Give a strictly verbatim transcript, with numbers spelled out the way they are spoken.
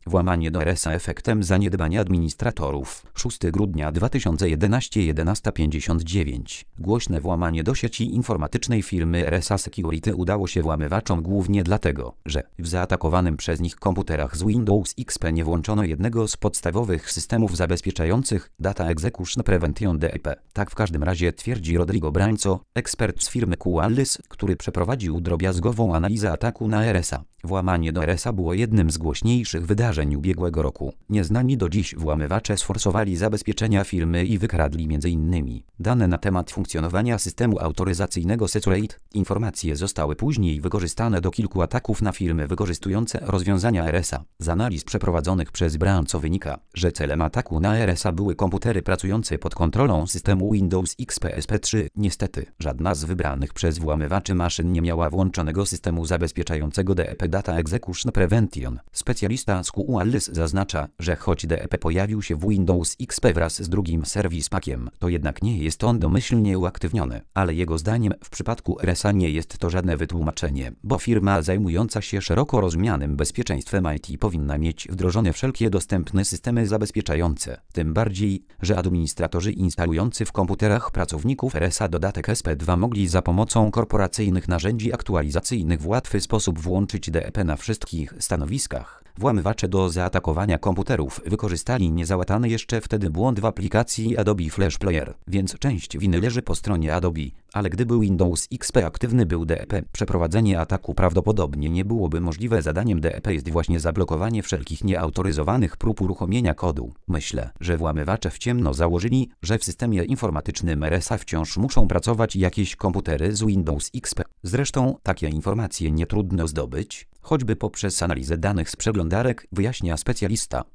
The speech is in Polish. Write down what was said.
Włamanie do R S A efektem zaniedbania administratorów. szóstego grudnia dwa tysiące jedenastego jedenaście pięćdziesiąt dziewięć. Głośne włamanie do sieci informatycznej firmy R S A Security udało się włamywaczom głównie dlatego, że w zaatakowanym przez nich komputerach z Windows X P nie włączono jednego z podstawowych systemów zabezpieczających Data Execution Prevention D E P. Tak w każdym razie twierdzi Rodrigo Branco, ekspert z firmy Qualys, który przeprowadził drobiazgową analizę ataku na R S A. Włamanie do R S A było jednym z głośniejszych wydarzeń ubiegłego roku. Nieznani do dziś włamywacze sforsowali zabezpieczenia firmy i wykradli między innymi dane na temat funkcjonowania systemu autoryzacyjnego Securate. Informacje zostały później wykorzystane do kilku ataków na firmy wykorzystujące rozwiązania R S A. Z analiz przeprowadzonych przez Branco wynika, że celem ataku na R S A były komputery pracujące pod kontrolą systemu Windows X P S P trzy. Niestety, żadna z wybranych przez włamywaczy maszyn nie miała włączonego systemu zabezpieczającego D E P Data Execution Prevention. Specjalista z Qualys zaznacza, że choć D E P pojawił się w Windows X P wraz z drugim Service Packiem, to jednak nie jest on domyślnie uaktywniony. Ale jego zdaniem w przypadku R S A nie jest to żadne wytłumaczenie, bo firma zajmująca się szeroko rozumianym bezpieczeństwem I T powinna mieć wdrożone wszelkie dostępne systemy zabezpieczające. Tym bardziej, że administratorzy instalujący w komputerach pracowników R S A dodatek S P dwa mogli za pomocą korporacyjnych narzędzi aktualizacyjnych w łatwy sposób włączyć D E P na wszystkich stanowiskach. Włamywacze do zaatakowania komputerów wykorzystali niezałatany jeszcze wtedy błąd w aplikacji Adobe Flash Player, więc część winy leży po stronie Adobe, ale gdyby Windows X P aktywny był D E P, przeprowadzenie ataku prawdopodobnie nie byłoby możliwe. Zadaniem D E P jest właśnie zablokowanie wszelkich nieautoryzowanych prób uruchomienia kodu. Myślę, że włamywacze w ciemno założyli, że w systemie informatycznym R S A wciąż muszą pracować jakieś komputery z Windows X P. Zresztą takie informacje nie trudno zdobyć, choćby poprzez analizę danych z przeglądarek, wyjaśnia specjalista.